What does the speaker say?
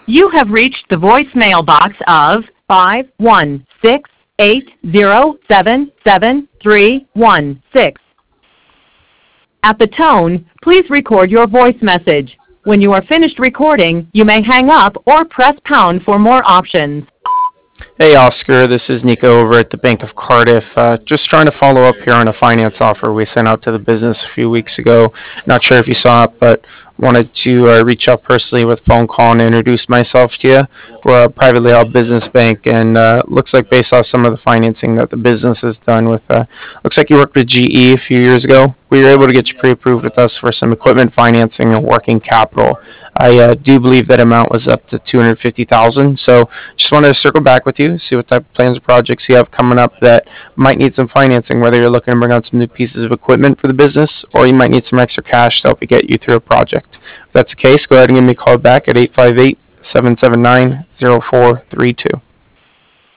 You have reached the voicemail box of 516-807-7316. At the tone, please record your voice message. When you are finished recording, you may hang up or press pound for more options. Hey Oscar, this is Nico over at the Bank of Cardiff. Just trying to follow up here on a finance offer we sent out to the business a few weeks ago. Not sure if you saw it, but wanted to reach out personally with a phone call and introduce myself to you. We're a privately held business bank, and looks like based off some of the financing that the business has done with, looks like you worked with GE a few years ago. We were able to get you pre-approved with us for some equipment financing and working capital. I do believe that amount was up to 250,000. So just wanted to circle back with you, see what type of plans or projects you have coming up that might need some financing, whether you're looking to bring on some new pieces of equipment for the business or you might need some extra cash to help you get you through a project. If that's the case, go ahead and give me a call back at 858-779-0432.